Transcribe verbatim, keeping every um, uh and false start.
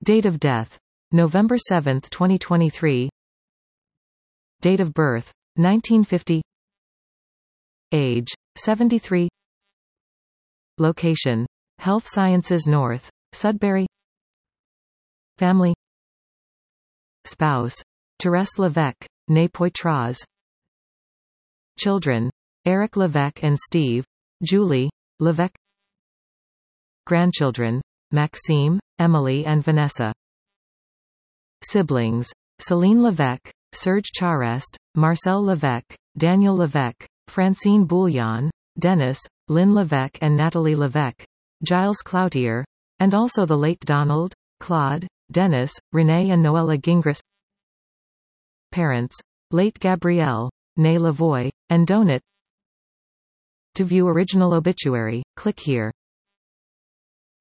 Date of death: November seventh, twenty twenty-three. Date of birth: nineteen fifty. Age: seventy-three. Location: Health Sciences North, Sudbury. Family. Spouse: Thérèse Lévesque, née Poitras. Children: Eric Lévesque and Steve, Julie, Lévesque. Grandchildren: Maxime, Emily and Vanessa. Siblings: Céline Lévesque, Serge Charest, Marcel Lévesque, Daniel Lévesque, Francine Bouillon, Dennis, Lynn Lévesque and Nathalie Lévesque, Giles Cloutier, and also the late Donald, Claude, Dennis, Renee and Noella Gingras. Parents: late Gabrielle, née Lavoie, and Donat. To view original obituary, click here.